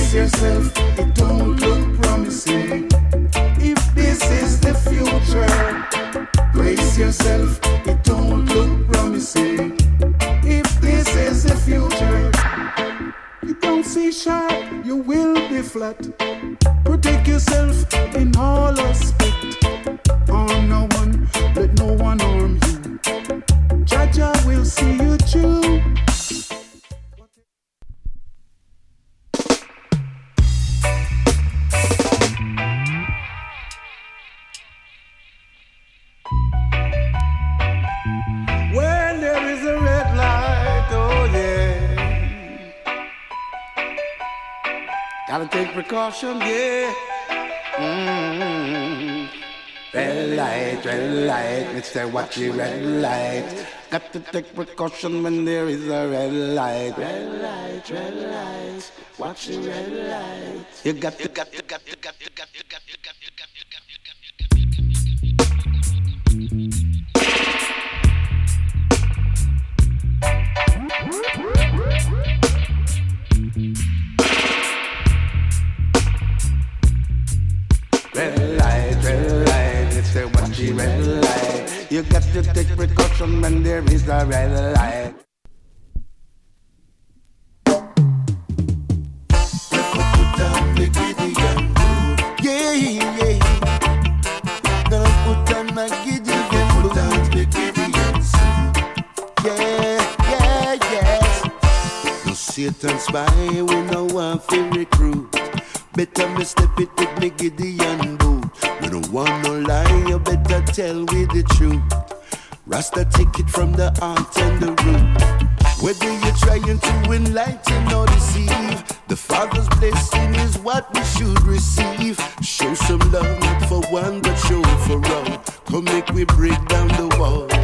Brace yourself, it don't look promising. If this is the future, brace yourself, it don't look promising. If this is the future, you don't see sharp, you will be flat. Protect yourself in all aspects. Harm no one, let no one harm you. Jaja will see you through. When there is a red light, oh yeah, gotta take precaution, yeah. Red light, it's a watch the red light. Got to take precaution when there is a red light. Red light, watch the red light. You got to. Red light, it's a watch the red light. You got to take precaution when there is a red light. Yeah, yeah. Gonna put on my Gideon boots. Yeah, yes. No Satan spy, we know one for recruit. Better me step it with me Gideon boot. We don't want no lie, you better tell we the truth. Rasta take it from the heart and the root. Whether you're trying to enlighten or deceive, the Father's blessing is what we should receive. Show some love, not for one, but show for all. Come make we break down the wall.